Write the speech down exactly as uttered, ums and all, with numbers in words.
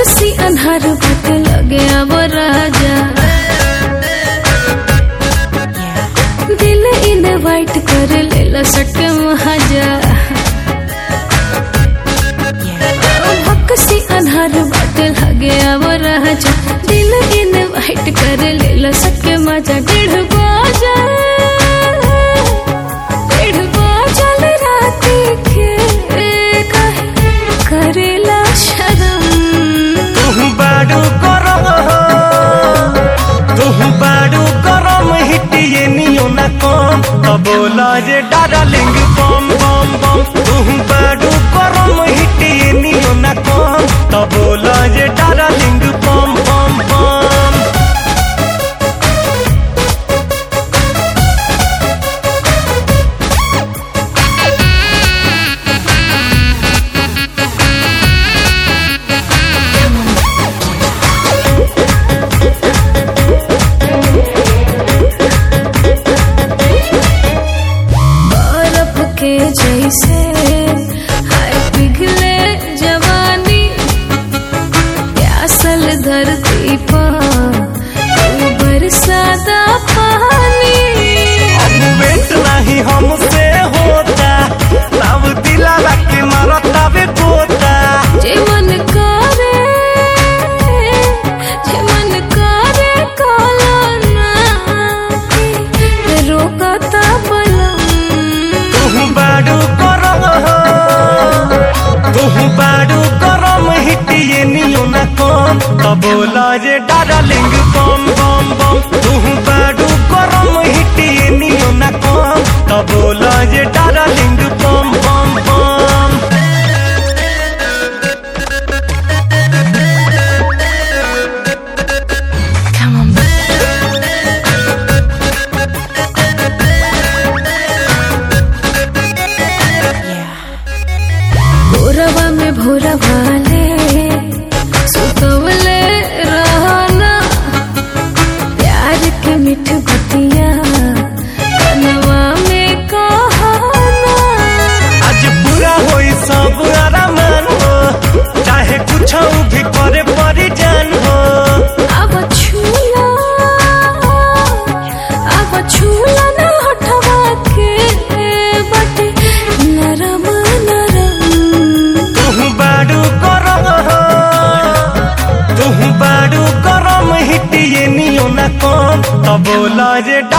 बक्सी अन्हार बात लगे अब राजा दिल इनवाइट कर लेला सटे महाजा बक्सी अन्हार बात लगे अब राजा दिल इनवाइट कर लेला सटे मजा डेढ़ बाजा डेढ़ बाजा ले रात के करेला शरम तुहु बाडू गरम तुहु बाडू गरम हिटिए नियो ना कम तो बोला जे डार्लिंग बम बम बम तुहु बाडू गरम हिटिए नियो ना कम तो बोला जे डार्लिंग बम बम बम के जैसे हाय पिघले जवानी प्यासल धरती पर तू बरसाता पानी अब वेट नहीं हमसे होता तब दिला के मरता बे पोता जे मन करे जे मन करे काला ना रोकता बलम तुहु बाडू गरम तुहु बाडू गरम हिटिए नियो ना कम तो बोला जे डार्लिंग बम बम बम तुहु बाडू गरम हिटिए नियो ना कम तो बोला जे डार्लिंग बम बम बम Come on, भोरवा में भोरवा ले सुतवले रहना प्यार के मीठ बतिया कनवा में कहना आज पूरा होई सब आरामान हो चाहे कुछ भी करे परी जान हो अब छूला अब छूला ना हटवा के बटे नरम नरम तुहु बाडू गरम तुहु बाडू गरम हिटिए नियो ना कम तो बोला जे